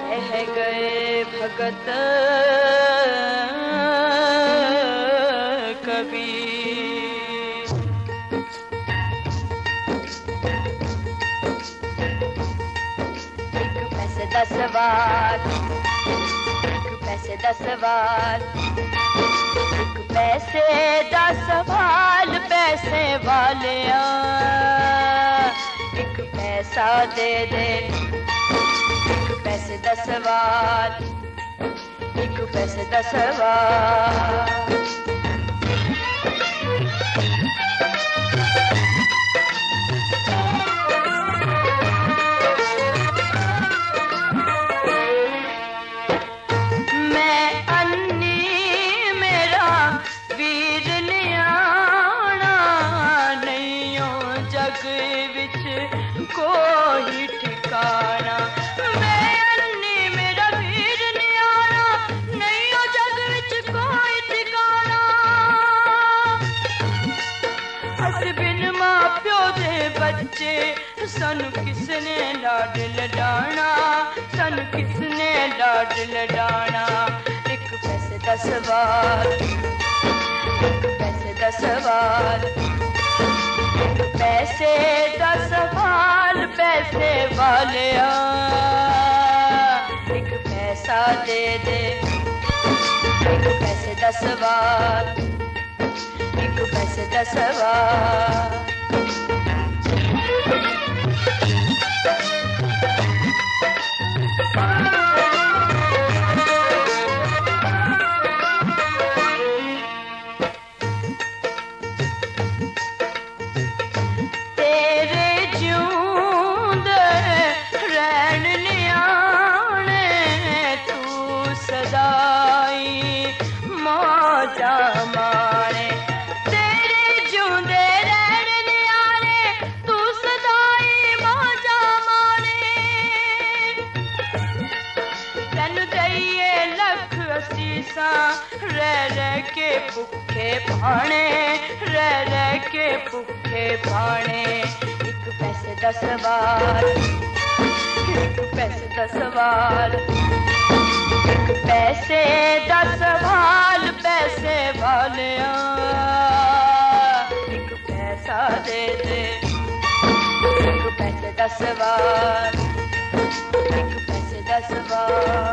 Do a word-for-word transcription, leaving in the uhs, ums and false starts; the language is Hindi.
कह गए भगत कबीर। एक पैसे दा सवाल, एक पैसे दा सवाल, एक पैसे दा सवाल पैसे वालिया, एक पैसा दे दे। एक पैसे दा सवाल, एक पैसे दा सवाल। मैं अन्नी मेरा वीर न्याणा, नहीं हो जग विच कोई ठिकाना। मैं अन्नी मेरा वीर न्याणा, नहीं हो जग विच कोई ठिकाना। अस बिन मां प्यो दे बच्चे, सानू किसने लाड लडाना, सानू किसने लाड लडाना। एक पैसे दा सवाल, एक पैसे दा सवाल, एक पैसे दा सवाल पैसे वालिया, एक पैसा दे दे। एक पैसे दा सवाल, एक पैसे दा सवाल। रह रह के भुखे भाने, रह रह के भुखे भाने। एक पैसे दा सवाल, एक पैसे दा सवाल, एक पैसे दा सवाल पैसे वालिया, एक पैसा दे दे। एक पैसे दा सवाल, एक पैसे दा सवाल।